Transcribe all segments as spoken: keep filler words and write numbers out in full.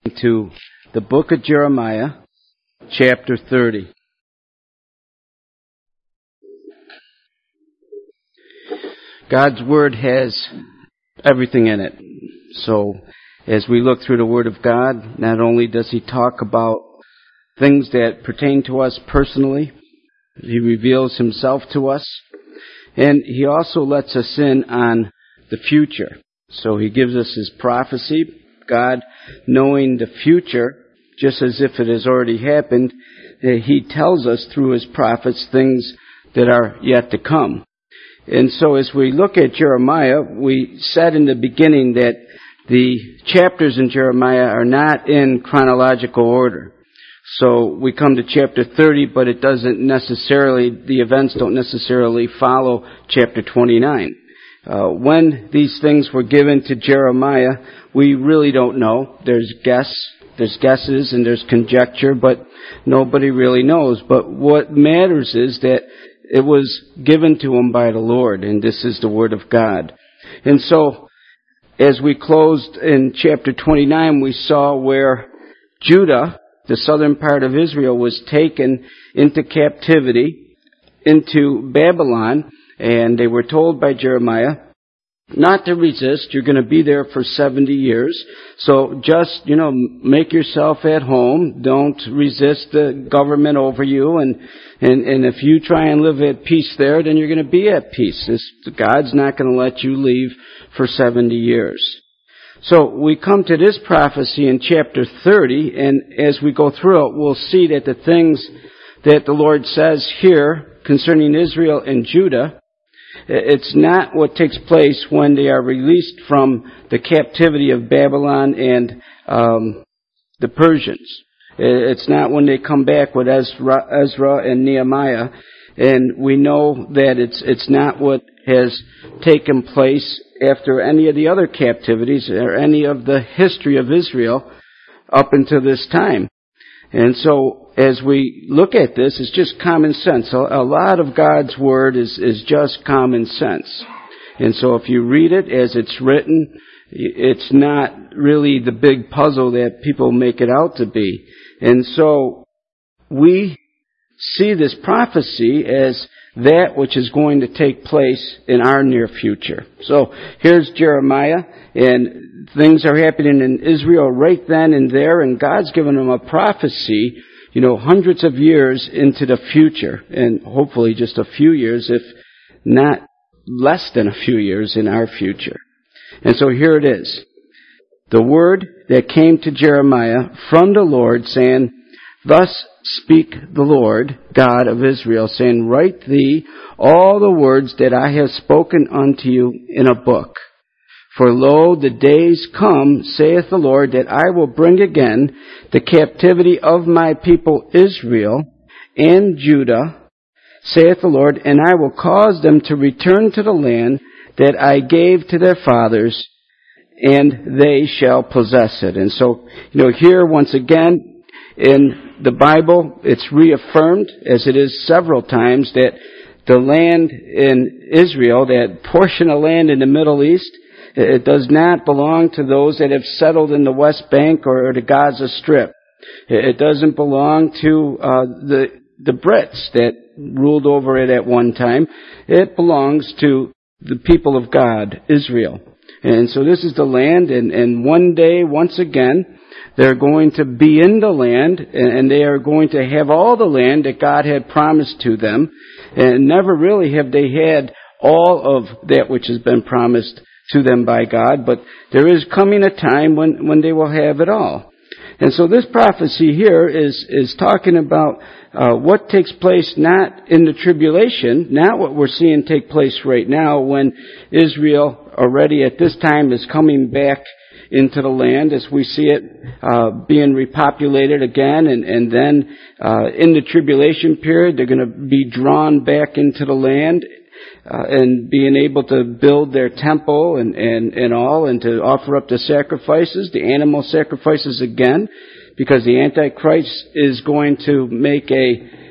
to the book of Jeremiah, chapter thirty. God's Word has everything in it. So, as we look through the Word of God, not only does He talk about things that pertain to us personally, He reveals Himself to us, and He also lets us in on the future. So He gives us His prophecy. God, knowing the future, just as if it has already happened, He tells us through His prophets things that are yet to come. And so as we look at Jeremiah, we said in the beginning that the chapters in Jeremiah are not in chronological order. So we come to chapter thirty, but it doesn't necessarily, the events don't necessarily follow chapter twenty-nine. Uh, when these things were given to Jeremiah, we really don't know. There's guess, there's guesses and there's conjecture, but nobody really knows. But what matters is that it was given to him by the Lord, and this is the Word of God. And so, as we closed in chapter twenty-nine, we saw where Judah, the southern part of Israel, was taken into captivity, into Babylon, and they were told by Jeremiah not to resist. You're going to be there for seventy years. So just, you know, make yourself at home. Don't resist the government over you. And, and, and if you try and live at peace there, then you're going to be at peace. This, God's not going to let you leave for seventy years. So we come to this prophecy in chapter thirty, and as we go through it, we'll see that the things that the Lord says here concerning Israel and Judah, it's not what takes place when they are released from the captivity of Babylon and um, the Persians. It's not when they come back with Ezra, Ezra and Nehemiah, and we know that it's it's not what has taken place after any of the other captivities or any of the history of Israel up until this time. And so, as we look at this, it's just common sense. A, a lot of God's Word is, is just common sense. And so if you read it as it's written, it's not really the big puzzle that people make it out to be. And so, we see this prophecy as that which is going to take place in our near future. So, here's Jeremiah, and things are happening in Israel right then and there, and God's given them a prophecy, you know, hundreds of years into the future, and hopefully just a few years, if not less than a few years in our future. And so here it is. The word that came to Jeremiah from the Lord, saying, Thus speak the Lord God of Israel, saying, Write thee all the words that I have spoken unto you in a book. For lo, the days come, saith the Lord, that I will bring again the captivity of my people Israel and Judah, saith the Lord, and I will cause them to return to the land that I gave to their fathers, and they shall possess it. And so, you know, here once again in the Bible, it's reaffirmed, as it is several times, that the land in Israel, that portion of land in the Middle East, it does not belong to those that have settled in the West Bank or the Gaza Strip. It doesn't belong to uh, the the Brits that ruled over it at one time. It belongs to the people of God, Israel. And so this is the land, and, and one day, once again, they're going to be in the land, and they are going to have all the land that God had promised to them. And never really have they had all of that which has been promised to them by God, but there is coming a time when, when they will have it all. And so this prophecy here is, is talking about uh, what takes place not in the tribulation, not what we're seeing take place right now when Israel already at this time is coming back into the land as we see it uh, being repopulated again, and, and then uh, in the tribulation period they're going to be drawn back into the land uh, and being able to build their temple and, and, and all, and to offer up the sacrifices, the animal sacrifices again, because the Antichrist is going to make a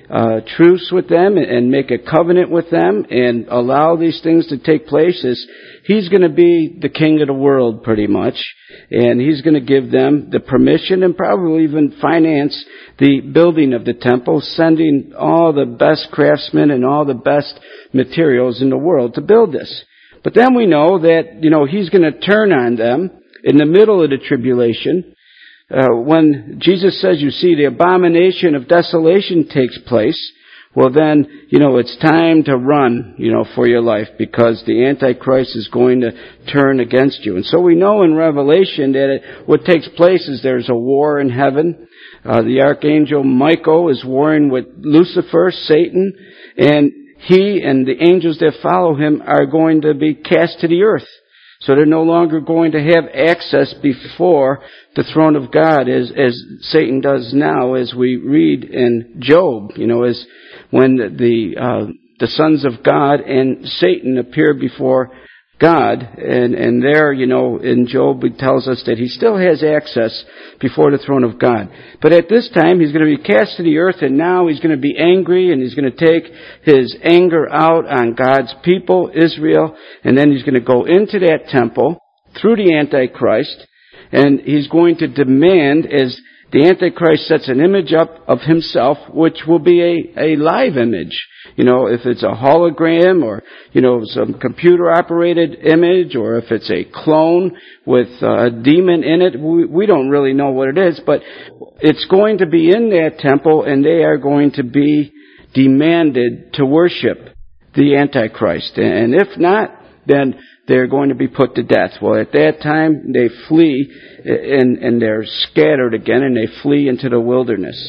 uh, truce with them and, and make a covenant with them and allow these things to take place, is he's going to be the king of the world pretty much. And he's going to give them the permission and probably even finance the building of the temple, sending all the best craftsmen and all the best materials in the world to build this. But then we know that, you know, he's going to turn on them in the middle of the tribulation. Uh, when Jesus says, you see, the abomination of desolation takes place, well then, you know, it's time to run, you know, for your life, because the Antichrist is going to turn against you. And so we know in Revelation that it, what takes place is there's a war in heaven. Uh, the archangel Michael is warring with Lucifer, Satan, and he and the angels that follow him are going to be cast to the earth. So they're no longer going to have access before the throne of God as, as Satan does now, as we read in Job, you know, as when the, uh, the sons of God and Satan appear before God, and, and there, you know, in Job it tells us that he still has access before the throne of God. But at this time, he's going to be cast to the earth, and now he's going to be angry, and he's going to take his anger out on God's people, Israel, and then he's going to go into that temple through the Antichrist, and he's going to demand, as the Antichrist sets an image up of himself, which will be a, a live image. You know, if it's a hologram or, you know, some computer-operated image, or if it's a clone with a demon in it, we, we don't really know what it is, but it's going to be in that temple, and they are going to be demanded to worship the Antichrist. And if not, then they're going to be put to death. Well, at that time, they flee, and, and they're scattered again, and they flee into the wilderness.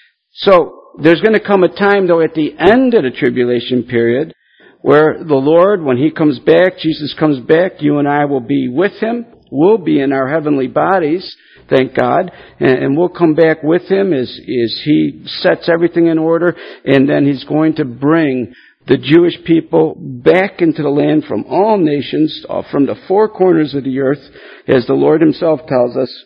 So, there's going to come a time, though, at the end of the tribulation period, where the Lord, when He comes back, Jesus comes back, you and I will be with Him. We'll be in our heavenly bodies, thank God, and, and we'll come back with Him as, as He sets everything in order, and then He's going to bring the Jewish people back into the land from all nations, from the four corners of the earth, as the Lord Himself tells us.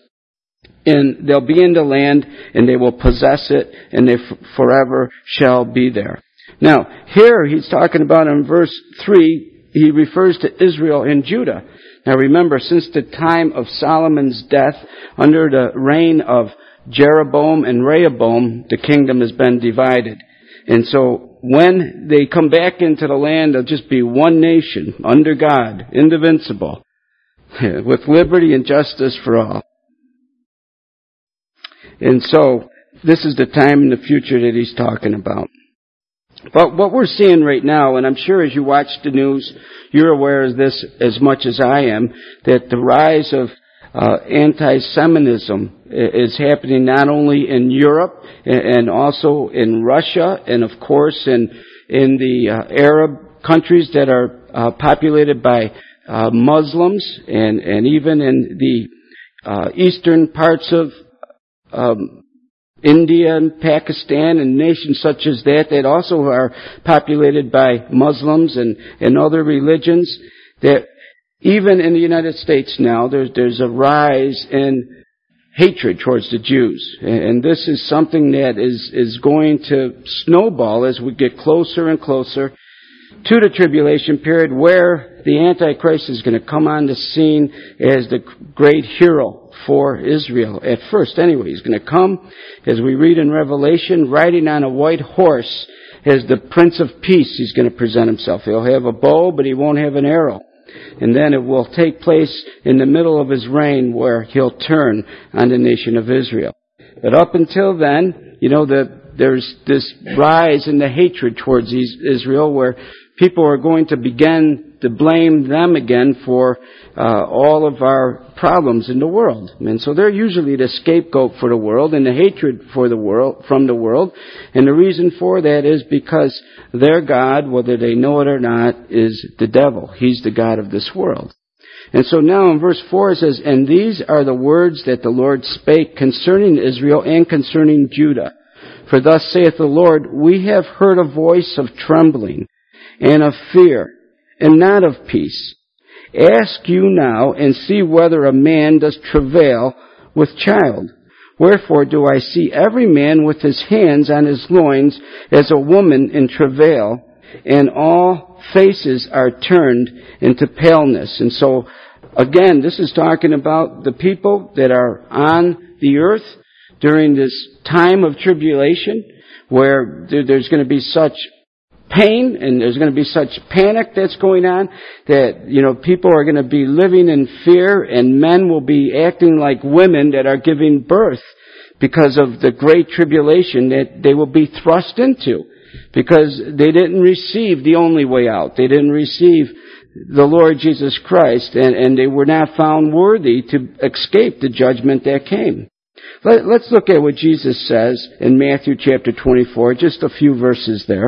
And they'll be in the land, and they will possess it, and they f- forever shall be there. Now, here he's talking about in verse three, he refers to Israel and Judah. Now remember, since the time of Solomon's death, under the reign of Jeroboam and Rehoboam, the kingdom has been divided. And so when they come back into the land, there'll just be one nation, under God, indivisible, with liberty and justice for all. And so, this is the time in the future that he's talking about. But what we're seeing right now, and I'm sure as you watch the news, you're aware of this as much as I am, that the rise of uh, anti-Semitism is happening not only in Europe, and also in Russia, and of course in, in the uh, Arab countries that are uh, populated by uh, Muslims, and, and even in the uh, eastern parts of Um, India and Pakistan and nations such as that that also are populated by Muslims and, and other religions. That even in the United States now, there's there's a rise in hatred towards the Jews, and this is something that is is going to snowball as we get closer and closer to the tribulation period, where the Antichrist is going to come on the scene as the great hero for Israel. At first, anyway, he's going to come, as we read in Revelation, riding on a white horse as the Prince of Peace. He's going to present himself. He'll have a bow, but he won't have an arrow. And then it will take place in the middle of his reign, where he'll turn on the nation of Israel. But up until then, you know, the, there's this rise in the hatred towards Israel, where people are going to begin to blame them again for uh, all of our problems in the world. And so they're usually the scapegoat for the world and the hatred for the world, from the world. And the reason for that is because their God, whether they know it or not, is the devil. He's the God of this world. And so now in verse four it says, "And these are the words that the Lord spake concerning Israel and concerning Judah. For thus saith the Lord, we have heard a voice of trembling and of fear, and not of peace. Ask you now, and see whether a man does travail with child, Wherefore do I see every man with his hands on his loins as a woman in travail, and all faces are turned into paleness. And so, again, this is talking about the people that are on the earth during this time of tribulation, where there's going to be such pain and there's going to be such panic that's going on that, you know, people are going to be living in fear, and men will be acting like women that are giving birth because of the great tribulation that they will be thrust into, because they didn't receive the only way out. They didn't receive the Lord Jesus Christ, and, and they were not found worthy to escape the judgment that came. Let, let's look at what Jesus says in Matthew chapter twenty-four, just a few verses there.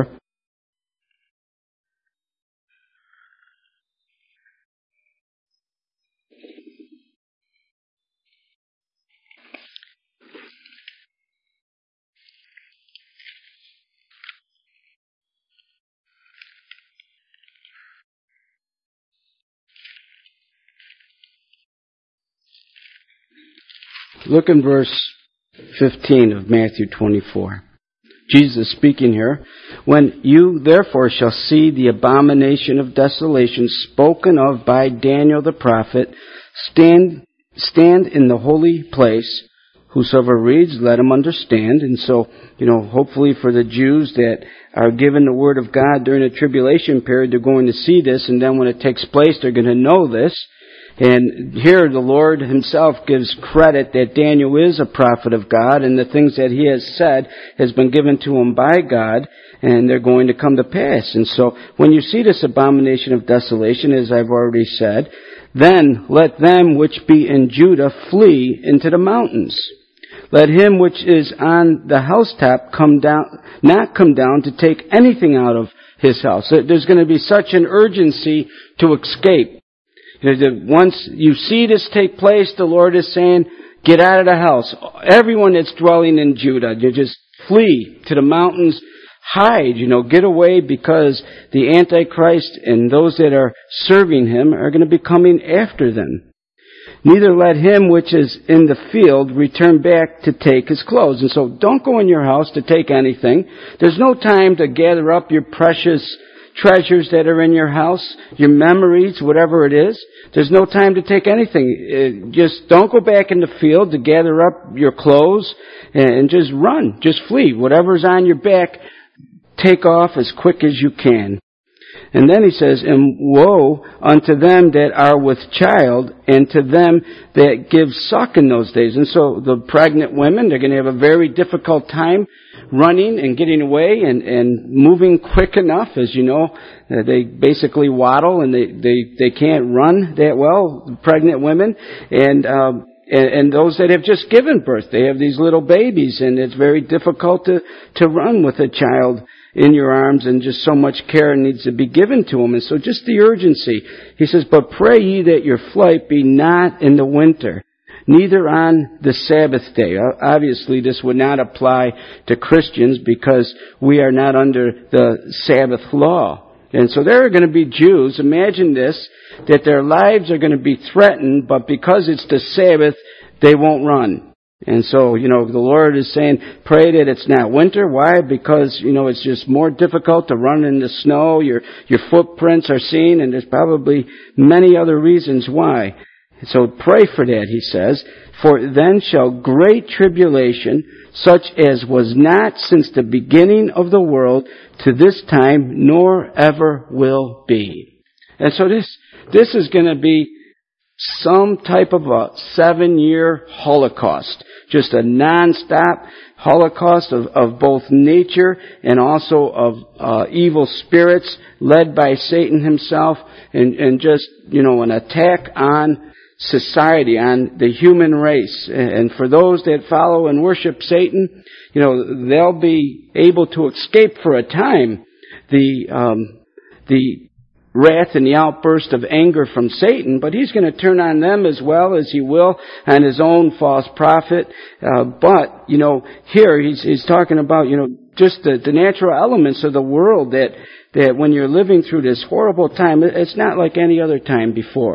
Look in verse fifteen of Matthew twenty-four. Jesus speaking here. When you therefore shall see the abomination of desolation spoken of by Daniel the prophet, stand, stand in the holy place. Whosoever reads, let him understand. And so, you know, hopefully for the Jews that are given the word of God during the tribulation period, they're going to see this, and then when it takes place, they're going to know this. And here the Lord himself gives credit that Daniel is a prophet of God, and the things that he has said has been given to him by God, and they're going to come to pass. And so when you see this abomination of desolation, as I've already said, then let them which be in Judah flee into the mountains. Let him which is on the housetop come down, not come down to take anything out of his house. There's going to be such an urgency to escape. Once you see this take place, the Lord is saying, get out of the house. Everyone that's dwelling in Judah, you just flee to the mountains, hide, you know, get away, because the Antichrist and those that are serving him are going to be coming after them. Neither let him which is in the field return back to take his clothes. And so don't go in your house to take anything. There's no time to gather up your precious treasures that are in your house, your memories, whatever it is. There's no time to take anything. Just don't go back in the field to gather up your clothes and just run. Just flee. Whatever's on your back, take off as quick as you can. And then he says, and woe unto them that are with child, and to them that give suck in those days. And so the pregnant women, they're going to have a very difficult time running and getting away and, and moving quick enough. As you know, uh, they basically waddle, and they, they, they can't run that well, pregnant women. And, um, and, and those that have just given birth, they have these little babies, and it's very difficult to, to run with a child in your arms, and just so much care needs to be given to them. And so just the urgency. He says, but pray ye that your flight be not in the winter, neither on the Sabbath day. Obviously, this would not apply to Christians, because we are not under the Sabbath law. And so there are going to be Jews, imagine this, that their lives are going to be threatened, but because it's the Sabbath, they won't run. And so, you know, the Lord is saying, pray that it's not winter. Why? Because, you know, it's just more difficult to run in the snow. Your, your footprints are seen, and there's probably many other reasons why. So pray for that, he says. For then shall great tribulation, such as was not since the beginning of the world to this time, nor ever will be. And so this, this is going to be some type of a seven-year Holocaust. Just a non-stop Holocaust of, of both nature and also of uh, evil spirits led by Satan himself, and, and just, you know, an attack on society, on the human race. And for those that follow and worship Satan, you know, they'll be able to escape for a time the um, the wrath and the outburst of anger from Satan, but he's going to turn on them as well as he will on his own false prophet. Uh, but, you know, here he's, he's talking about, you know, just the, the natural elements of the world, that, that when you're living through this horrible time, it's not like any other time before.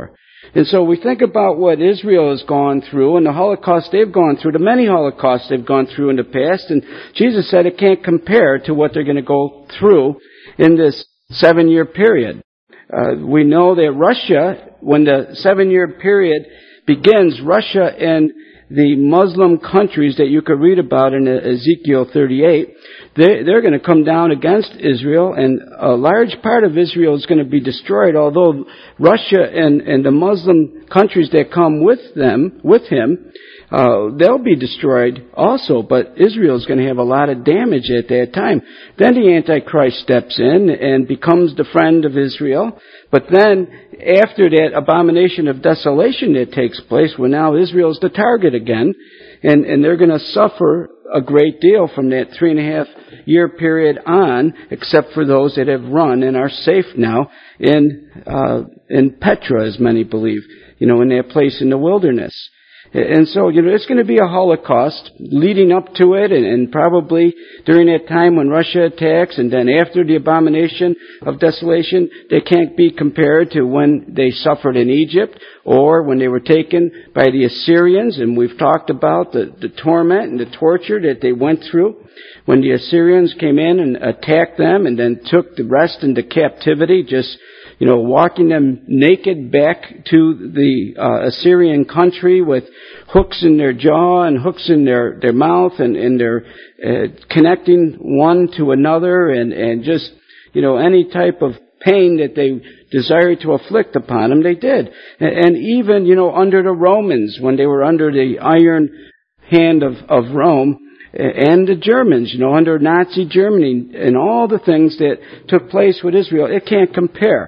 And so we think about what Israel has gone through and the Holocaust they've gone through, the many Holocausts they've gone through in the past, and Jesus said it can't compare to what they're going to go through in this seven-year period. Uh, we know that Russia, when the seven-year period begins, Russia and the Muslim countries that you could read about in Ezekiel thirty-eight, they, they're going to come down against Israel, and a large part of Israel is going to be destroyed, although Russia and, and the Muslim countries that come with them, with him, uh, they'll be destroyed also, but Israel is going to have a lot of damage at that time. Then the Antichrist steps in and becomes the friend of Israel, but then after that abomination of desolation that takes place, well, now Israel's the target again, and, and they're going to suffer a great deal from that three and a half year period on, except for those that have run and are safe now in uh, in Petra, as many believe, you know, in that place in the wilderness. And so, you know, it's going to be a Holocaust leading up to it, and, and probably during that time when Russia attacks, and then after the abomination of desolation, they can't be compared to when they suffered in Egypt or when they were taken by the Assyrians. And we've talked about the, the torment and the torture that they went through when the Assyrians came in and attacked them and then took the rest into captivity, just you know, walking them naked back to the uh, Assyrian country with hooks in their jaw and hooks in their, their mouth, and, and they're uh, connecting one to another, and, and just, you know, any type of pain that they desired to afflict upon them, they did. And, and even, you know, under the Romans, when they were under the iron hand of, of Rome, and the Germans, you know, under Nazi Germany, and all the things that took place with Israel, it can't compare.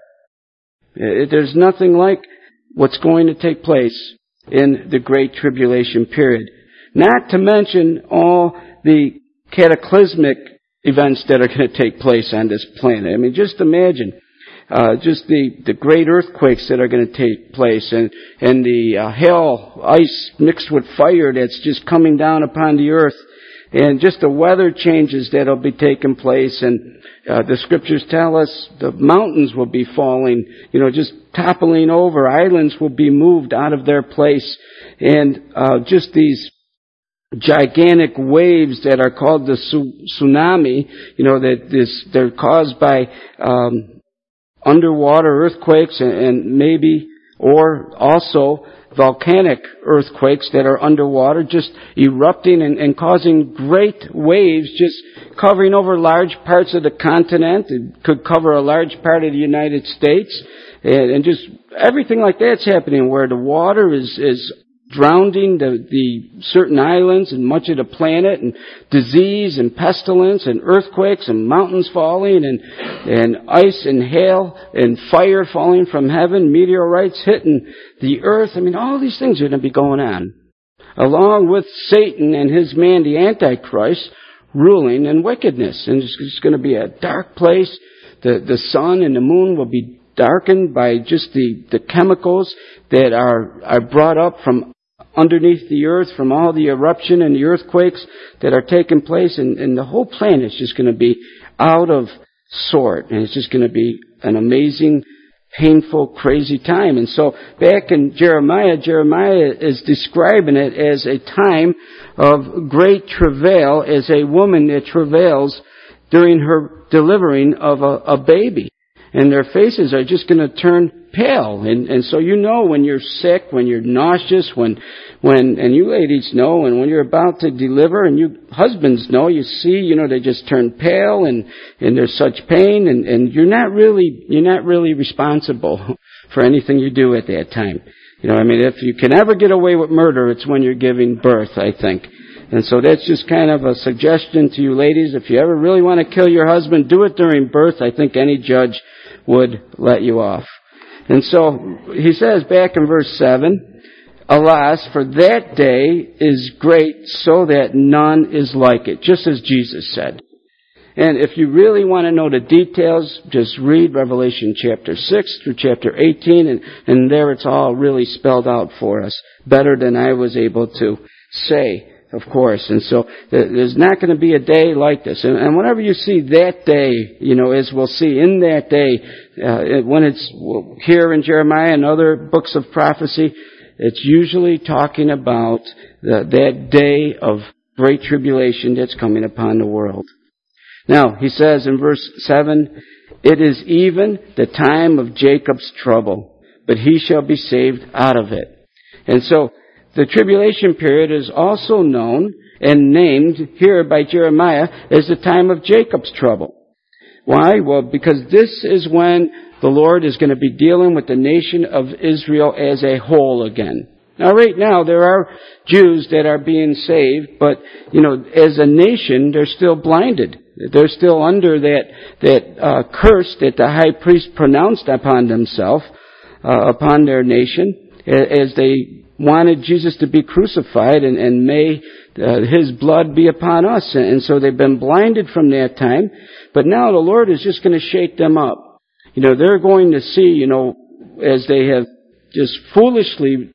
There's nothing like what's going to take place in the Great Tribulation period. Not to mention all the cataclysmic events that are going to take place on this planet. I mean, just imagine uh, just the, the great earthquakes that are going to take place, and, and the uh, hail, ice mixed with fire that's just coming down upon the earth, and just the weather changes that'll be taking place. And uh, the scriptures tell us the mountains will be falling, you know, just toppling over. Islands will be moved out of their place. And uh, just these gigantic waves that are called the su- tsunami, you know, that this they're caused by um, underwater earthquakes, and, and maybe, or also volcanic earthquakes that are underwater, just erupting and, and causing great waves, just covering over large parts of the continent. It could cover a large part of the United States, and, and just everything like that's happening, where the water is, is drowning the, the certain islands and much of the planet, and disease and pestilence and earthquakes and mountains falling, and, and ice and hail and fire falling from heaven, meteorites hitting the earth. I mean, all these things are going to be going on, along with Satan and his man, the Antichrist, ruling in wickedness. And it's, it's going to be a dark place. The, the sun and the moon will be darkened by just the, the chemicals that are, are brought up from underneath the earth, from all the eruption and the earthquakes that are taking place, and, and the whole planet is just going to be out of sort, and it's just going to be an amazing, painful, crazy time. And so back in Jeremiah, Jeremiah is describing it as a time of great travail, as a woman that travails during her delivering of a, a baby. And their faces are just going to turn pale. And, and so you know when you're sick, when you're nauseous, when, when, and you ladies know, and when you're about to deliver, and you husbands know, you see, you know, they just turn pale, and, and there's such pain, and, and you're not really, you're not really responsible for anything you do at that time. You know, I mean, if you can ever get away with murder, it's when you're giving birth, I think. And so that's just kind of a suggestion to you ladies. If you ever really want to kill your husband, do it during birth. I think any judge would let you off. And so he says back in verse seven, alas, for that day is great, so that none is like it, just as Jesus said. And if you really want to know the details, just read Revelation chapter six through chapter eighteen, and, and there it's all really spelled out for us, better than I was able to say of course. And so there's not going to be a day like this. And, and whenever you see that day, you know, as we'll see in that day, uh, when it's here in Jeremiah and other books of prophecy, it's usually talking about the, that day of great tribulation that's coming upon the world. Now, he says in verse seven, it is even the time of Jacob's trouble, but he shall be saved out of it. And so, the tribulation period is also known and named here by Jeremiah as the time of Jacob's trouble. Why? Well, because this is when the Lord is going to be dealing with the nation of Israel as a whole again. Now, right now, there are Jews that are being saved, but, you know, as a nation, they're still blinded. They're still under that, that uh, curse that the high priest pronounced upon themselves, uh, upon their nation, as they wanted Jesus to be crucified, and, and may uh, His blood be upon us. And so they've been blinded from that time. But now the Lord is just going to shake them up. You know, they're going to see, you know, as they have just foolishly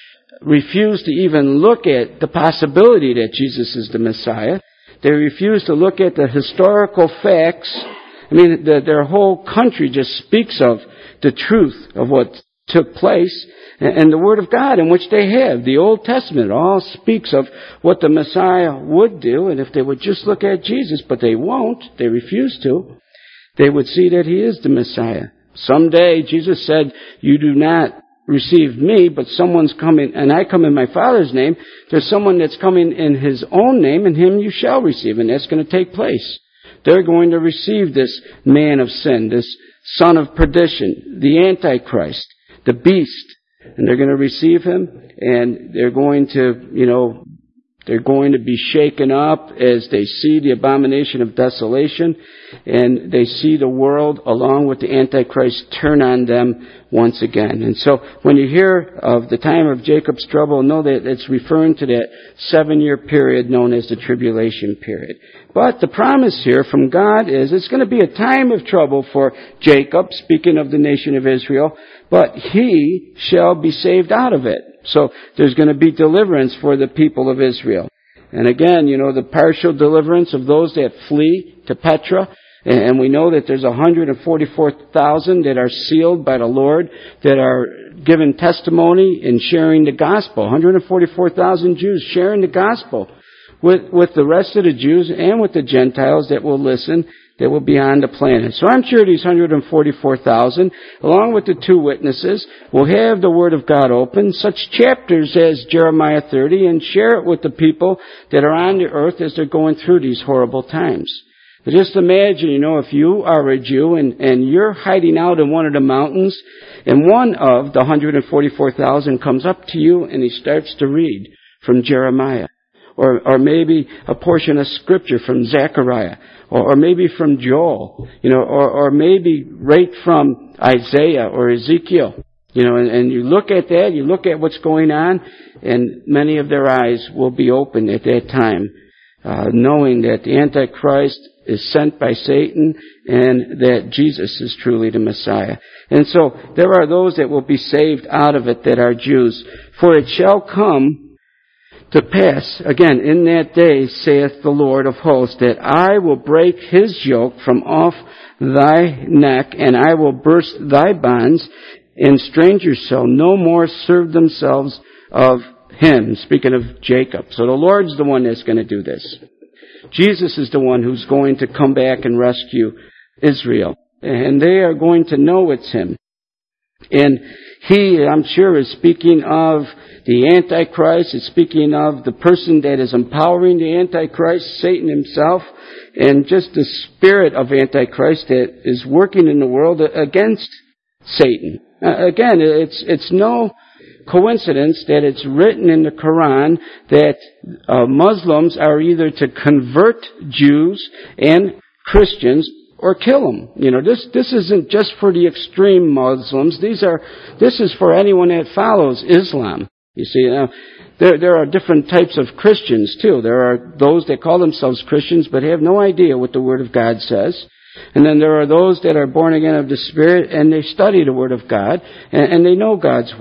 refused to even look at the possibility that Jesus is the Messiah. They refuse to look at the historical facts. I mean, the, their whole country just speaks of the truth of what took place, and the Word of God in which they have. The Old Testament all speaks of what the Messiah would do, and if they would just look at Jesus, but they won't, they refuse to, they would see that He is the Messiah. Someday, Jesus said, you do not receive me, but someone's coming, and I come in my Father's name. There's someone that's coming in His own name, and Him you shall receive, and that's going to take place. They're going to receive this man of sin, this son of perdition, the Antichrist, the beast, and they're going to receive him, and they're going to, you know, they're going to be shaken up as they see the abomination of desolation, and they see the world along with the Antichrist turn on them once again. And so when you hear of the time of Jacob's trouble, know that it's referring to that seven-year period known as the tribulation period. But the promise here from God is it's going to be a time of trouble for Jacob, speaking of the nation of Israel, but he shall be saved out of it. So there's going to be deliverance for the people of Israel. And again, you know, the partial deliverance of those that flee to Petra. And we know that there's one hundred forty-four thousand that are sealed by the Lord, that are given testimony and sharing the gospel. one hundred forty-four thousand Jews sharing the gospel with, with the rest of the Jews and with the Gentiles that will listen, that will be on the planet. So I'm sure these one hundred forty-four thousand, along with the two witnesses, will have the Word of God open, such chapters as Jeremiah thirty, and share it with the people that are on the earth as they're going through these horrible times. But just imagine, you know, if you are a Jew and, and you're hiding out in one of the mountains, and one of the one hundred forty-four thousand comes up to you and he starts to read from Jeremiah. Or, or maybe a portion of Scripture from Zechariah. Or, or maybe from Joel. You know, or, or maybe right from Isaiah or Ezekiel. You know, and, and you look at that, you look at what's going on, and many of their eyes will be open at that time, uh, knowing that the Antichrist is sent by Satan and that Jesus is truly the Messiah. And so there are those that will be saved out of it that are Jews. For it shall come to pass, again, in that day, saith the Lord of hosts, that I will break his yoke from off thy neck, and I will burst thy bonds, and strangers shall no more serve themselves of him. Speaking of Jacob. So the Lord's the one that's going to do this. Jesus is the one who's going to come back and rescue Israel. And they are going to know it's him. And he, I'm sure, is speaking of the Antichrist. It's speaking of the person that is empowering the Antichrist, Satan himself, and just the spirit of Antichrist that is working in the world against Satan. Uh, again, it's it's no coincidence that it's written in the Quran that uh, Muslims are either to convert Jews and Christians or kill them. You know, this this isn't just for the extreme Muslims. These are this is for anyone that follows Islam. You see, now there there are different types of Christians too. There are those that call themselves Christians but have no idea what the Word of God says. And then there are those that are born again of the Spirit and they study the Word of God and, and they know God's Word.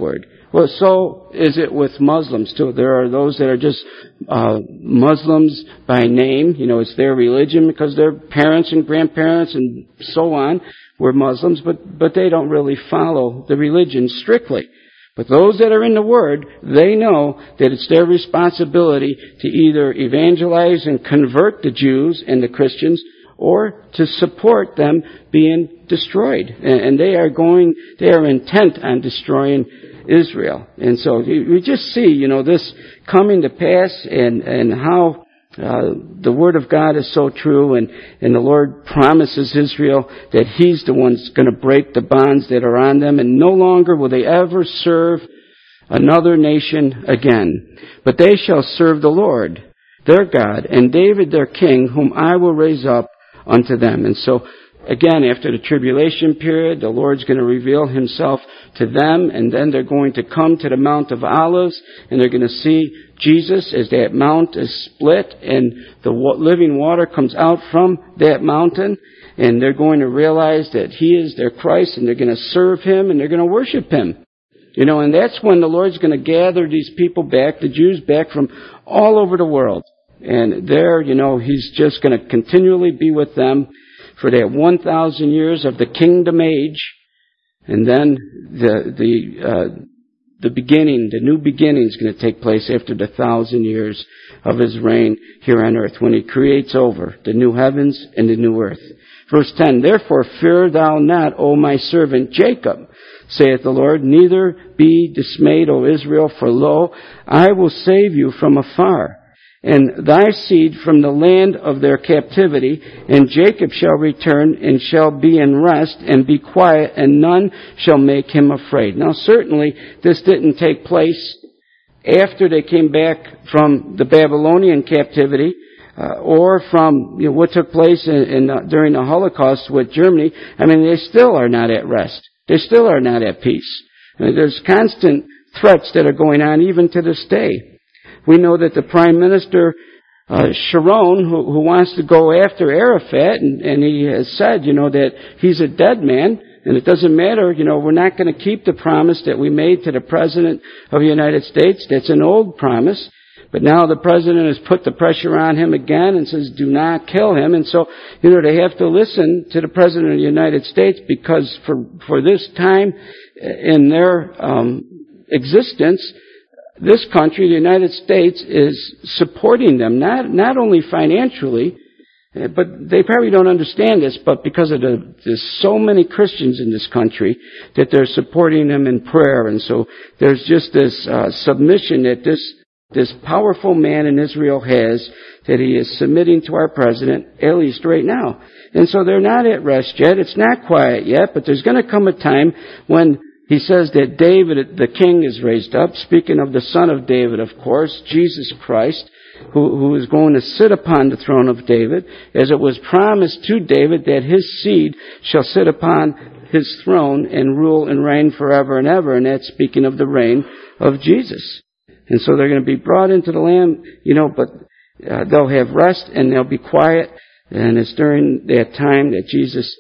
Well, so is it with Muslims too. There are those that are just uh, Muslims by name. You know, it's their religion because their parents and grandparents and so on were Muslims, but, but they don't really follow the religion strictly. But those that are in the Word, they know that it's their responsibility to either evangelize and convert the Jews and the Christians, or to support them being destroyed. And they are going, they are intent on destroying Israel. And so we just see, you know, this coming to pass, and, and how uh, the Word of God is so true, and, and the Lord promises Israel that He's the one that's going to break the bonds that are on them, and no longer will they ever serve another nation again. But they shall serve the Lord, their God, and David their king, whom I will raise up unto them. And so, again, after the tribulation period, the Lord's going to reveal Himself to them, and then they're going to come to the Mount of Olives, and they're going to see Jesus as that mount is split, and the living water comes out from that mountain, and they're going to realize that He is their Christ, and they're going to serve Him, and they're going to worship Him. You know, and that's when the Lord's going to gather these people back, the Jews back from all over the world. And there, you know, He's just going to continually be with them for that one thousand years of the kingdom age. And then the, the, uh, the beginning, the new beginning is going to take place after the thousand years of His reign here on earth, when He creates over the new heavens and the new earth. Verse ten, therefore fear thou not, O my servant Jacob, saith the Lord, neither be dismayed, O Israel, for lo, I will save you from afar, and thy seed from the land of their captivity, and Jacob shall return, and shall be in rest, and be quiet, and none shall make him afraid. Now certainly this didn't take place after they came back from the Babylonian captivity, uh, or from, you know, what took place in, in uh, during the Holocaust with Germany. I mean, they still are not at rest. They still are not at peace. I mean, there's constant threats that are going on even to this day. We know that the Prime Minister, uh, Sharon, who, who wants to go after Arafat, and, and he has said, you know, that he's a dead man, and it doesn't matter, you know, we're not going to keep the promise that we made to the President of the United States. That's an old promise. But now the President has put the pressure on him again and says, do not kill him. And so, you know, they have to listen to the President of the United States, because for, for this time in their um, existence, this country, the United States, is supporting them, not not only financially, but they probably don't understand this, but because of the, there's so many Christians in this country that they're supporting them in prayer. And so there's just this uh, submission that this this powerful man in Israel has, that he is submitting to our president, at least right now. And so they're not at rest yet. It's not quiet yet, but there's going to come a time when He says that David, the king, is raised up, speaking of the son of David, of course, Jesus Christ, who, who is going to sit upon the throne of David, as it was promised to David that his seed shall sit upon his throne and rule and reign forever and ever. And that's speaking of the reign of Jesus. And so they're going to be brought into the land, you know, but uh, they'll have rest and they'll be quiet. And it's during that time that Jesus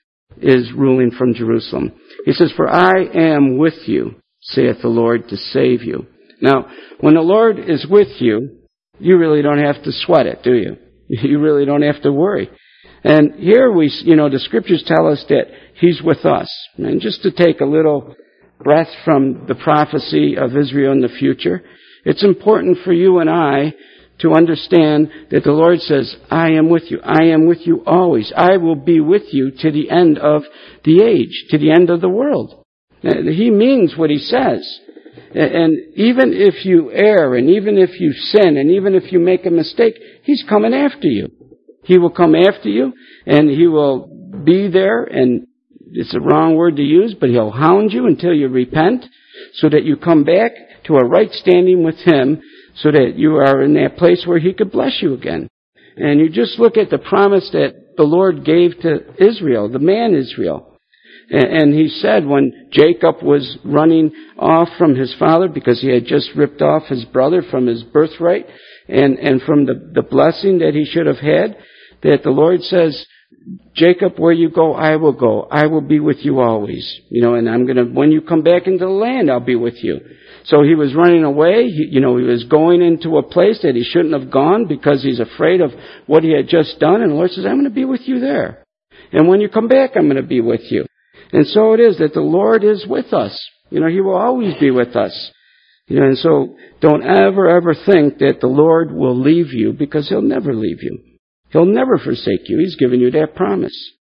is ruling from Jerusalem. He says, for I am with you, saith the Lord, to save you. Now, when the Lord is with you, you really don't have to sweat it, do you? You really don't have to worry. And here we, you know, the scriptures tell us that He's with us. And just to take a little breath from the prophecy of Israel in the future, it's important for you and I to understand that the Lord says, I am with you. I am with you always. I will be with you to the end of the age, to the end of the world. He means what He says. And even if you err, and even if you sin, and even if you make a mistake, He's coming after you. He will come after you, and He will be there, and it's a wrong word to use, but He'll hound you until you repent, so that you come back to a right standing with Him, so that you are in that place where He could bless you again. And you just look at the promise that the Lord gave to Israel, the man Israel. And He said when Jacob was running off from his father because he had just ripped off his brother from his birthright and, and from the, the blessing that he should have had, that the Lord says, Jacob, where you go, I will go. I will be with you always. You know, and I'm going to, when you come back into the land, I'll be with you. So he was running away. He, you know, he was going into a place that he shouldn't have gone because he's afraid of what he had just done. And the Lord says, I'm going to be with you there. And when you come back, I'm going to be with you. And so it is that the Lord is with us. You know, He will always be with us. You know, and so don't ever, ever think that the Lord will leave you, because He'll never leave you. He'll never forsake you. He's given you that promise.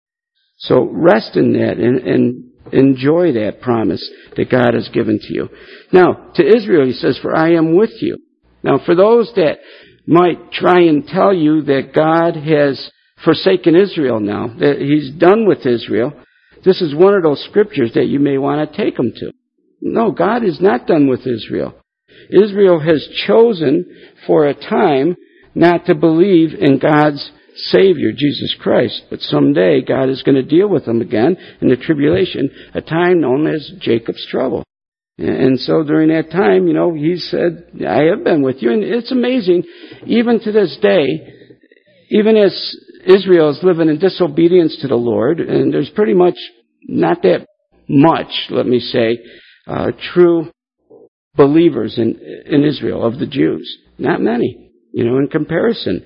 So rest in that and, and enjoy that promise that God has given to you. Now, to Israel, He says, for I am with you. Now, for those that might try and tell you that God has forsaken Israel now, that He's done with Israel, this is one of those scriptures that you may want to take them to. No, God is not done with Israel. Israel has chosen for a time not to believe in God's Savior, Jesus Christ. But someday God is going to deal with them again in the tribulation, a time known as Jacob's trouble. And so during that time, you know, He said, I have been with you. And it's amazing, even to this day, even as Israel is living in disobedience to the Lord, and there's pretty much not that much, let me say, uh, true believers in, in Israel of the Jews. Not many, you know, in comparison.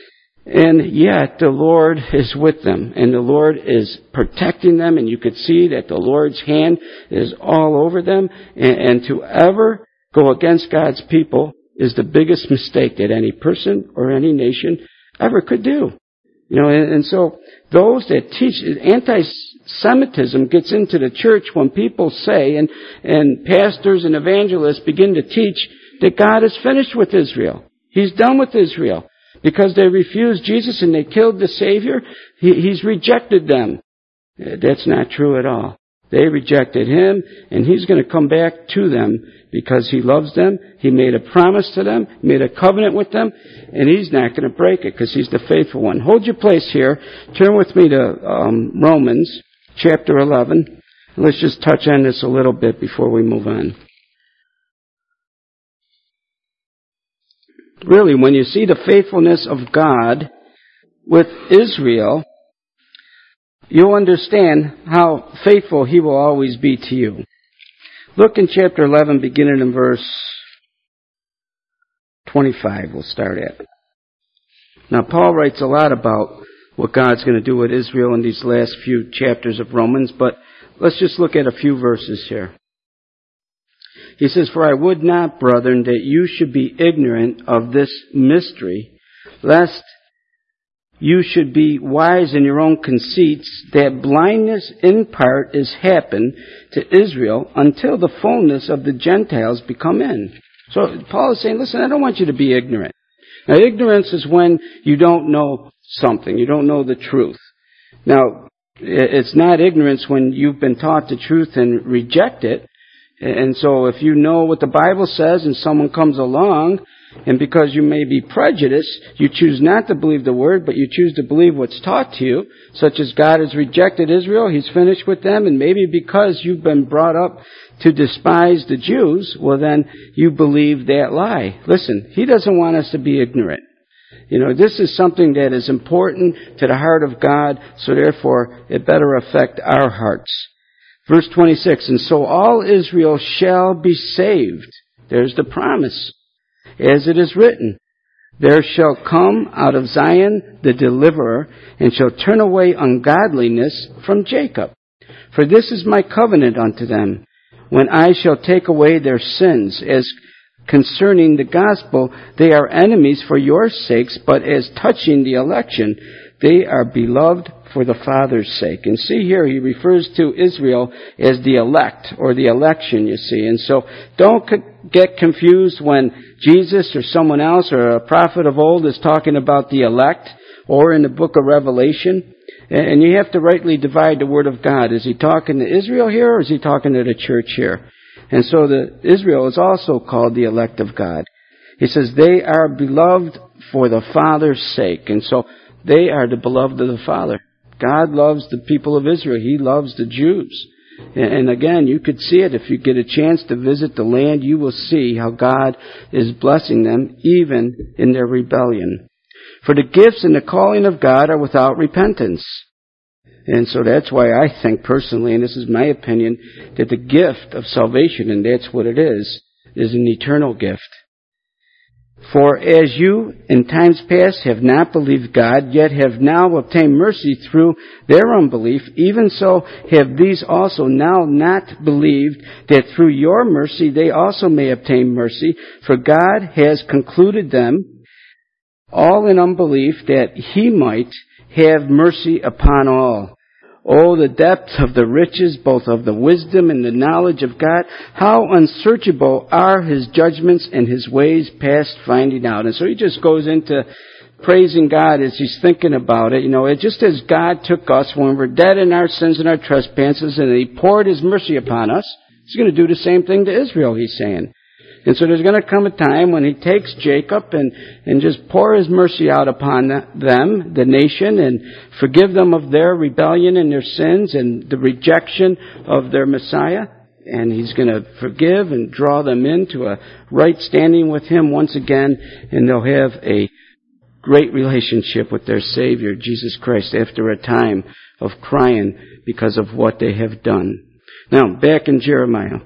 And yet the Lord is with them, and the Lord is protecting them, and you could see that the Lord's hand is all over them, and, and to ever go against God's people is the biggest mistake that any person or any nation ever could do. You know, and, and so those that teach, anti-Semitism gets into the church when people say, and, and pastors and evangelists begin to teach that God is finished with Israel. He's done with Israel. Because they refused Jesus and they killed the Savior, he, He's rejected them. That's not true at all. They rejected Him, and He's going to come back to them because He loves them. He made a promise to them, made a covenant with them, and He's not going to break it because He's the faithful one. Hold your place here. Turn with me to um, Romans chapter eleven. Let's just touch on this a little bit before we move on. Really, when you see the faithfulness of God with Israel, you'll understand how faithful He will always be to you. Look in chapter eleven, beginning in verse twenty-five, we'll start at. Now, Paul writes a lot about what God's going to do with Israel in these last few chapters of Romans, but let's just look at a few verses here. He says, for I would not, brethren, that you should be ignorant of this mystery, lest you should be wise in your own conceits, that blindness in part is happened to Israel until the fullness of the Gentiles become in. So Paul is saying, listen, I don't want you to be ignorant. Now, ignorance is when you don't know something. You don't know the truth. Now, it's not ignorance when you've been taught the truth and reject it. And so if you know what the Bible says and someone comes along, and because you may be prejudiced, you choose not to believe the Word, but you choose to believe what's taught to you, such as God has rejected Israel, He's finished with them, and maybe because you've been brought up to despise the Jews, well then you believe that lie. Listen, He doesn't want us to be ignorant. You know, this is something that is important to the heart of God, so therefore it better affect our hearts. Verse twenty-six, and so all Israel shall be saved. There's the promise. As it is written, there shall come out of Zion the deliverer, and shall turn away ungodliness from Jacob. For this is my covenant unto them, when I shall take away their sins. As concerning the gospel, they are enemies for your sakes, but as touching the election, they are beloved for the Father's sake. And see here, he refers to Israel as the elect, or the election, you see. And so don't get confused when Jesus or someone else or a prophet of old is talking about the elect, or in the book of Revelation. And you have to rightly divide the Word of God. Is he talking to Israel here, or is he talking to the church here? And so the Israel is also called the elect of God. He says they are beloved for the Father's sake. And so they are the beloved of the Father. God loves the people of Israel. He loves the Jews. And again, you could see it. If you get a chance to visit the land, you will see how God is blessing them even in their rebellion. For the gifts and the calling of God are without repentance. And so that's why I think personally, and this is my opinion, that the gift of salvation, and that's what it is, is an eternal gift. For as you in times past have not believed God, yet have now obtained mercy through their unbelief, even so have these also now not believed, that through your mercy they also may obtain mercy. For God has concluded them all in unbelief, that He might have mercy upon all. Oh, the depth of the riches, both of the wisdom and the knowledge of God. How unsearchable are His judgments and His ways past finding out. And so he just goes into praising God as he's thinking about it. You know, it just as God took us when we were dead in our sins and our trespasses, and He poured His mercy upon us, He's going to do the same thing to Israel, He's saying. And so there's going to come a time when He takes Jacob and, and just pour His mercy out upon them, the nation, and forgive them of their rebellion and their sins and the rejection of their Messiah. And He's going to forgive and draw them into a right standing with Him once again, and they'll have a great relationship with their Savior, Jesus Christ, after a time of crying because of what they have done. Now, back in Jeremiah.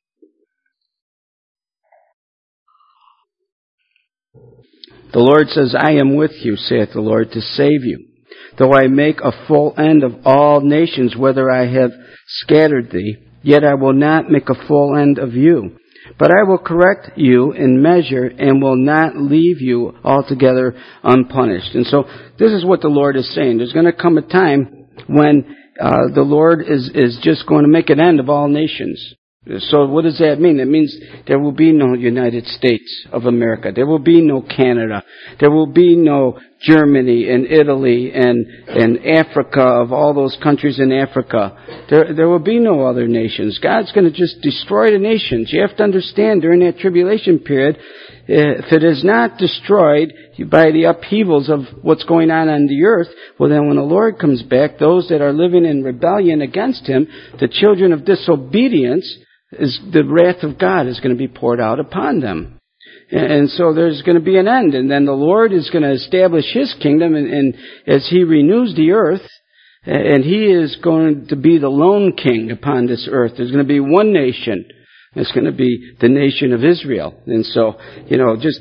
The Lord says, I am with you, saith the Lord, to save you. Though I make a full end of all nations, whether I have scattered thee, yet I will not make a full end of you. But I will correct you in measure, and will not leave you altogether unpunished. And so this is what the Lord is saying. There's going to come a time when uh, the Lord is, is just going to make an end of all nations. So what does that mean? It means there will be no United States of America. There will be no Canada. There will be no Germany and Italy and, and Africa, of all those countries in Africa. There, there will be no other nations. God's going to just destroy the nations. You have to understand, during that tribulation period, if it is not destroyed by the upheavals of what's going on on the earth, well then when the Lord comes back, those that are living in rebellion against Him, the children of disobedience, is the wrath of God is going to be poured out upon them. And so there's going to be an end. And then the Lord is going to establish His kingdom, and, and as He renews the earth, and He is going to be the lone king upon this earth. There's going to be one nation. It's going to be the nation of Israel. And so, you know, just,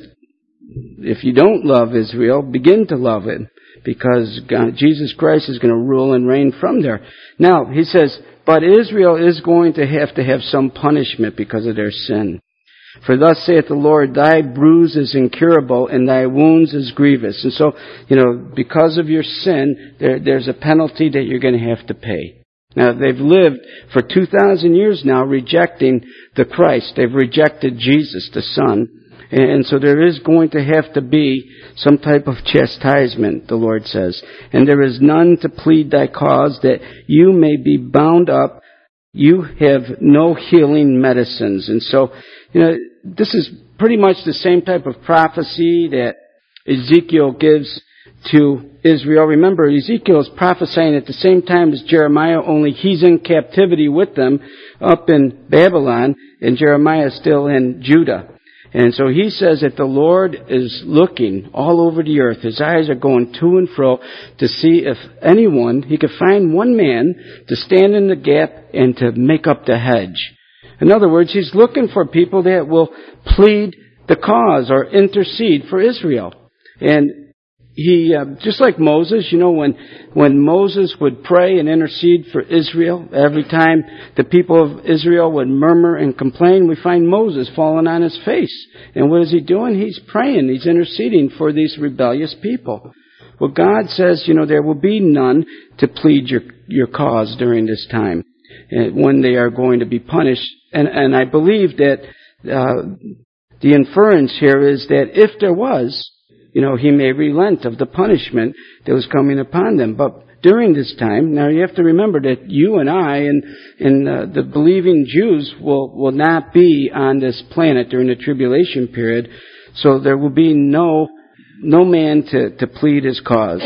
if you don't love Israel, begin to love it, because God, Jesus Christ is going to rule and reign from there. Now, He says, but Israel is going to have to have some punishment because of their sin. For thus saith the Lord, thy bruise is incurable, and thy wounds is grievous. And so, you know, because of your sin, there, there's a penalty that you're going to have to pay. Now, they've lived for two thousand years now rejecting the Christ. They've rejected Jesus, the Son. And so there is going to have to be some type of chastisement, the Lord says. And there is none to plead thy cause, that you may be bound up. You have no healing medicines. And so, you know, this is pretty much the same type of prophecy that Ezekiel gives to Israel. Remember, Ezekiel is prophesying at the same time as Jeremiah, only he's in captivity with them up in Babylon, and Jeremiah is still in Judah. And so he says that the Lord is looking all over the earth. His eyes are going to and fro to see if anyone, He could find one man to stand in the gap and to make up the hedge. In other words, He's looking for people that will plead the cause or intercede for Israel. And He, uh, just like Moses, you know, when, when Moses would pray and intercede for Israel, every time the people of Israel would murmur and complain, we find Moses falling on his face. And what is he doing? He's praying. He's interceding for these rebellious people. Well, God says, you know, there will be none to plead your, your cause during this time, when they are going to be punished. And, and I believe that, uh, the inference here is that if there was, you know, He may relent of the punishment that was coming upon them. But during this time, now you have to remember that you and I and, and uh, the believing Jews will, will not be on this planet during the tribulation period. So there will be no, no man to, to plead his cause.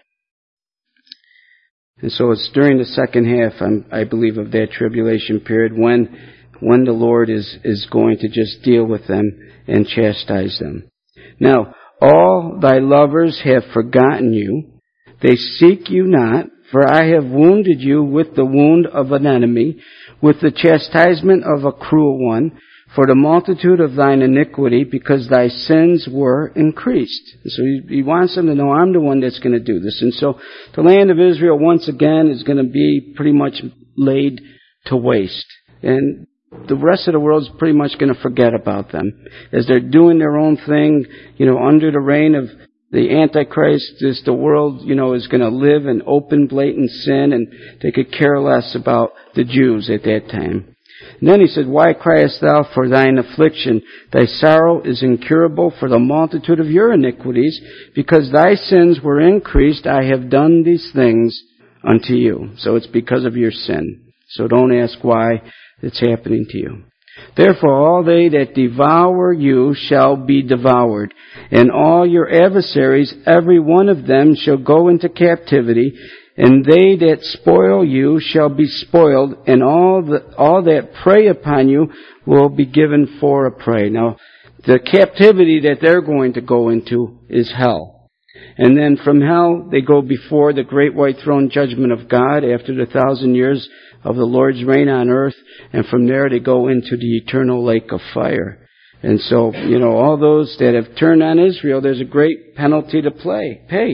And so it's during the second half, I'm, I believe, of that tribulation period when, when the Lord is, is going to just deal with them and chastise them. Now, All thy lovers have forgotten you. They seek you not, for I have wounded you with the wound of an enemy, with the chastisement of a cruel one, for the multitude of thine iniquity, because thy sins were increased. So he, he wants them to know, I'm the one that's going to do this. And so the land of Israel, once again, is going to be pretty much laid to waste. And the rest of the world is pretty much going to forget about them. As they're doing their own thing, you know, under the reign of the Antichrist, this, the world, you know, is going to live in open, blatant sin, and they could care less about the Jews at that time. And then he said, why criest thou for thine affliction? Thy sorrow is incurable for the multitude of your iniquities, because thy sins were increased. I have done these things unto you. So it's because of your sin. So don't ask why it's happening to you. Therefore all they that devour you shall be devoured, and all your adversaries, every one of them, shall go into captivity, and they that spoil you shall be spoiled, and all the, all that prey upon you will be given for a prey. Now, the captivity that they're going to go into is hell. And then from hell, they go before the great white throne judgment of God after the thousand years of the Lord's reign on earth, and from there they go into the eternal lake of fire. And so, you know, all those that have turned on Israel, there's a great penalty to play, pay.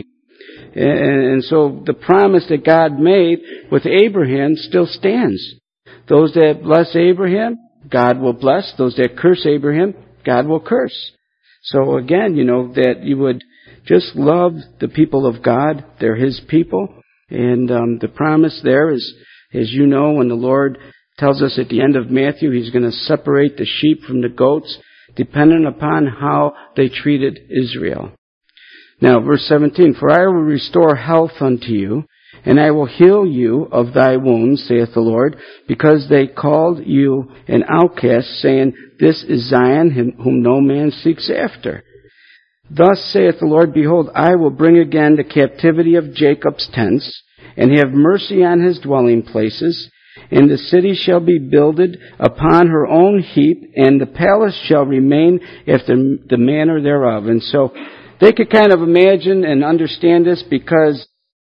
And so the promise that God made with Abraham still stands. Those that bless Abraham, God will bless. Those that curse Abraham, God will curse. So again, you know, that you would just love the people of God. They're His people. And um, the promise there is, as you know, when the Lord tells us at the end of Matthew, He's going to separate the sheep from the goats, depending upon how they treated Israel. Now, verse seventeen, for I will restore health unto you, and I will heal you of thy wounds, saith the Lord, because they called you an outcast, saying, this is Zion, whom no man seeks after. Thus saith the Lord, behold, I will bring again the captivity of Jacob's tents, and have mercy on his dwelling places, and the city shall be builded upon her own heap, and the palace shall remain after the manner thereof. And so they could kind of imagine and understand this, because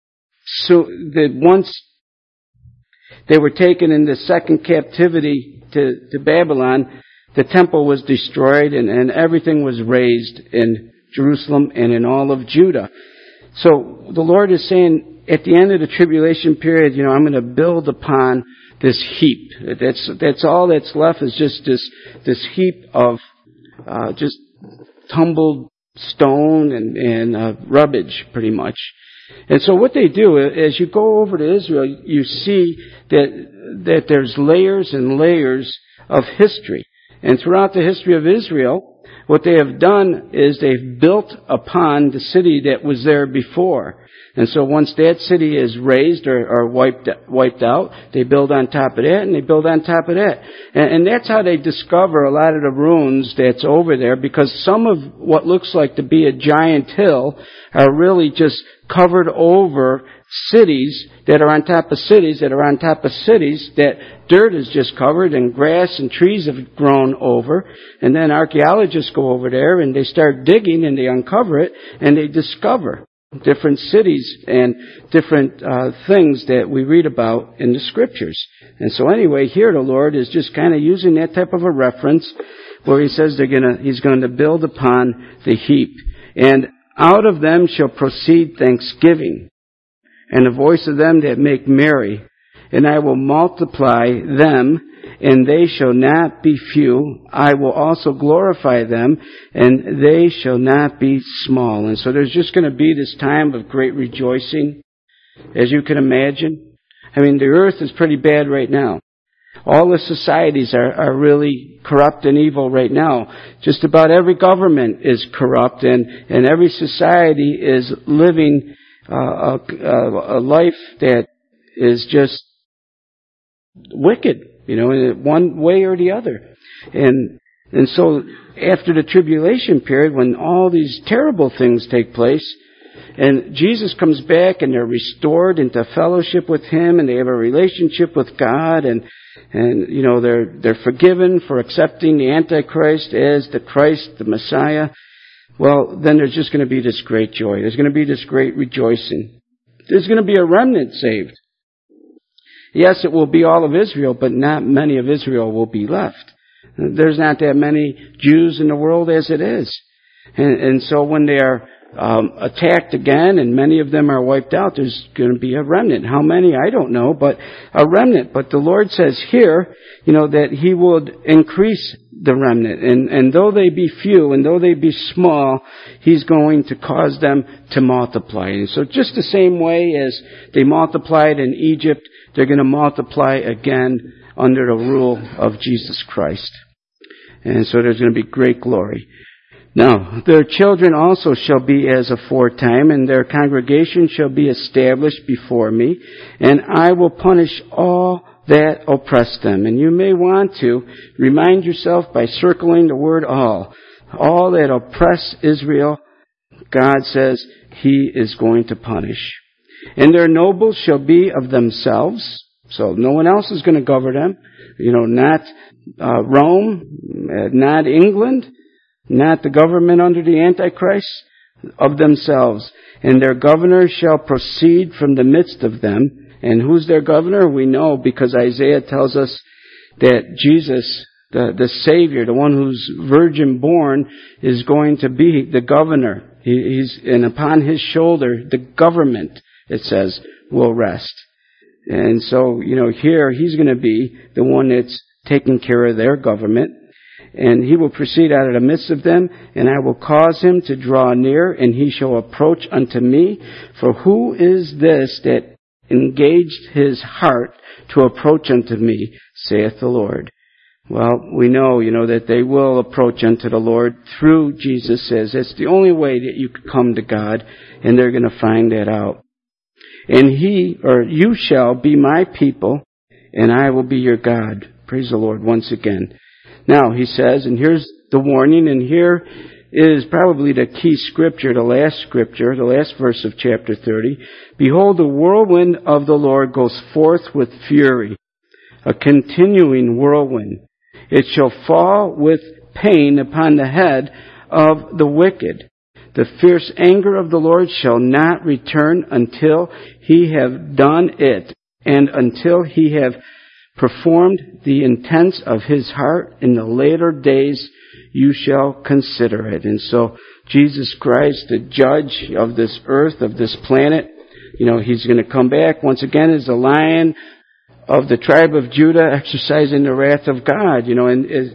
so that once they were taken into second captivity to, to Babylon, the temple was destroyed, and, and everything was razed in Jerusalem and in all of Judah. So the Lord is saying, at the end of the tribulation period, you know, I'm going to build upon this heap. That's that's all that's left is just this this heap of uh, just tumbled stone and, and uh, rubbish, pretty much. And so what they do, as you go over to Israel, you see that that there's layers and layers of history. And throughout the history of Israel, what they have done is they've built upon the city that was there before. And so once that city is razed or, or wiped wiped out, they build on top of that, and they build on top of that. And, and that's how they discover a lot of the ruins that's over there, because some of what looks like to be a giant hill are really just covered over cities that are on top of cities that are on top of cities that dirt is just covered and grass and trees have grown over. And then archaeologists go over there and they start digging and they uncover it and they discover different cities and different uh, things that we read about in the Scriptures. And so anyway, here the Lord is just kind of using that type of a reference where He says they're gonna, He's going to build upon the heap. And out of them shall proceed thanksgiving, and the voice of them that make merry. And I will multiply them, and they shall not be few. I will also glorify them, and they shall not be small. And so there's just going to be this time of great rejoicing, as you can imagine. I mean, the earth is pretty bad right now. All the societies are, are really corrupt and evil right now. Just about every government is corrupt, and, and every society is living uh, a, a, a life that is just wicked, you know, in one way or the other. And and so after the tribulation period, when all these terrible things take place, and Jesus comes back and they're restored into fellowship with Him, and they have a relationship with God, and and you know they're they're forgiven for accepting the Antichrist as the Christ, the Messiah. well, then there's just going to be this great joy. There's going to be this great rejoicing. There's going to be a remnant saved. Yes, it will be all of Israel, but not many of Israel will be left. There's not that many Jews in the world as it is. And, and so when they are um, attacked again, and many of them are wiped out, there's going to be a remnant. How many? I don't know, but a remnant. But the Lord says here, you know, that He would increase the remnant. And, and though they be few, and though they be small, He's going to cause them to multiply. And so just the same way as they multiplied in Egypt, they're going to multiply again under the rule of Jesus Christ. And so there's going to be great glory. Now, their children also shall be as aforetime, and their congregation shall be established before me, and I will punish all that oppress them. And you may want to remind yourself by circling the word all. All that oppress Israel, God says He is going to punish. And their nobles shall be of themselves, so no one else is going to govern them. You know, not uh, Rome, uh, not England, not the government under the Antichrist, of themselves. And their governor shall proceed from the midst of them. And who's their governor? We know because Isaiah tells us that Jesus, the, the Savior, the one who's virgin born, is going to be the governor. He, he's, and upon His shoulder, the government, it says, will rest. And so, you know, here He's going to be the one that's taking care of their government. And He will proceed out of the midst of them, and I will cause him to draw near, and he shall approach unto me. For who is this that engaged his heart to approach unto me, saith the Lord? Well, we know, you know, that they will approach unto the Lord through Jesus. Says it's the only way that you could come to God, and they're going to find that out. And he, or you shall be my people, and I will be your God. Praise the Lord once again. Now, He says, and here's the warning, and here is probably the key scripture, the last scripture, the last verse of chapter thirty. Behold, the whirlwind of the Lord goes forth with fury, a continuing whirlwind. It shall fall with pain upon the head of the wicked. The fierce anger of the Lord shall not return until He have done it, and until He have performed the intents of His heart. In the later days you shall consider it. And so Jesus Christ, the judge of this earth, of this planet, you know, He's going to come back once again as the Lion of the tribe of Judah, exercising the wrath of God. You know, and it,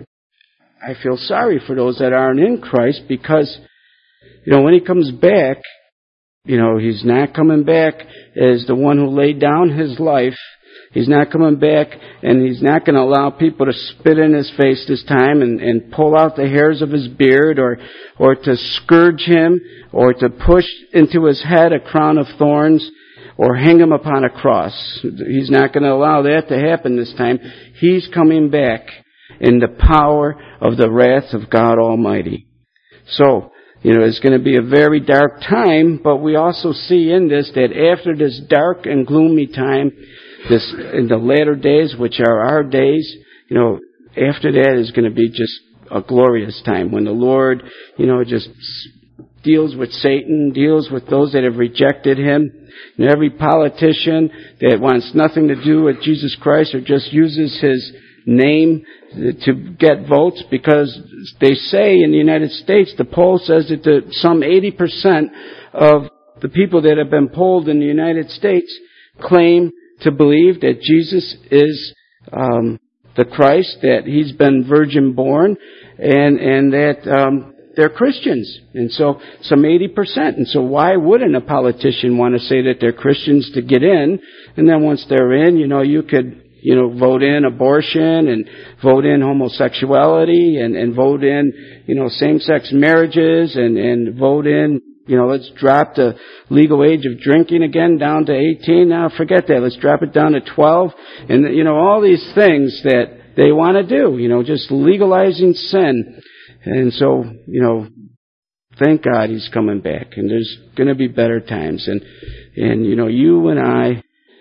I feel sorry for those that aren't in Christ, because, you know, when He comes back, you know, He's not coming back as the one who laid down His life. He's not coming back, and He's not going to allow people to spit in His face this time and, and pull out the hairs of His beard, or or to scourge Him, or to push into His head a crown of thorns, or hang Him upon a cross. He's not going to allow that to happen this time. He's coming back in the power of the wrath of God Almighty. So, you know, it's going to be a very dark time, but we also see in this that after this dark and gloomy time, this in the latter days, which are our days, you know, after that is going to be just a glorious time when the Lord, you know, just deals with Satan, deals with those that have rejected Him. And every politician that wants nothing to do with Jesus Christ or just uses His name to get votes, because they say in the United States, the poll says that the, some eighty percent of the people that have been polled in the United States claim to believe that Jesus is um, the Christ, that He's been virgin born, and and that um, they're Christians. And so some eighty percent. And so why wouldn't a politician want to say that they're Christians to get in? And then once they're in, you know, you could, you know, vote in abortion and vote in homosexuality and, and vote in, you know, same-sex marriages and, and vote in, you know, let's drop the legal age of drinking again down to eighteen. Now, forget that. Let's drop it down to twelve. And, you know, all these things that they want to do, you know, just legalizing sin. And so, you know, thank God He's coming back. And there's going to be better times. And, and, you know, you and I,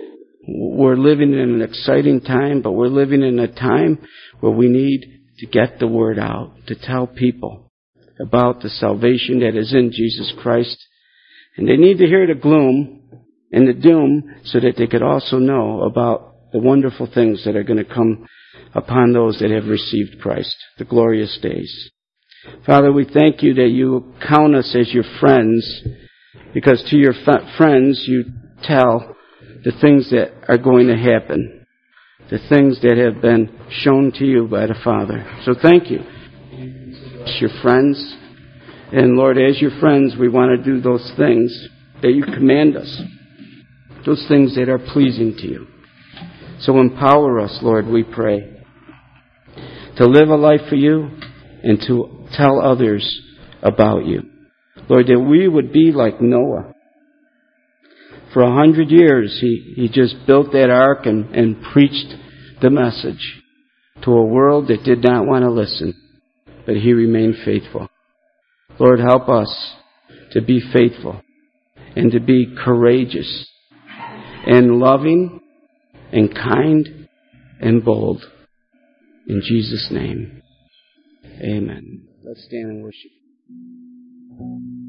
we're living in an exciting time, but we're living in a time where we need to get the word out, to tell people. about the salvation that is in Jesus Christ. And they need to hear the gloom and the doom so that they could also know about the wonderful things that are going to come upon those that have received Christ, the glorious days. Father, we thank you that you count us as your friends, because to your f- friends you tell the things that are going to happen, the things that have been shown to you by the Father. So thank you. As your friends, and Lord, as your friends, we want to do those things that you command us, those things that are pleasing to you. So empower us, Lord, we pray, to live a life for you and to tell others about you. Lord, that we would be like Noah. For a hundred years, he, he just built that ark and, and preached the message to a world that did not want to listen, but he remained faithful. Lord, help us to be faithful and to be courageous and loving and kind and bold. In Jesus' name, amen. Let's stand and worship.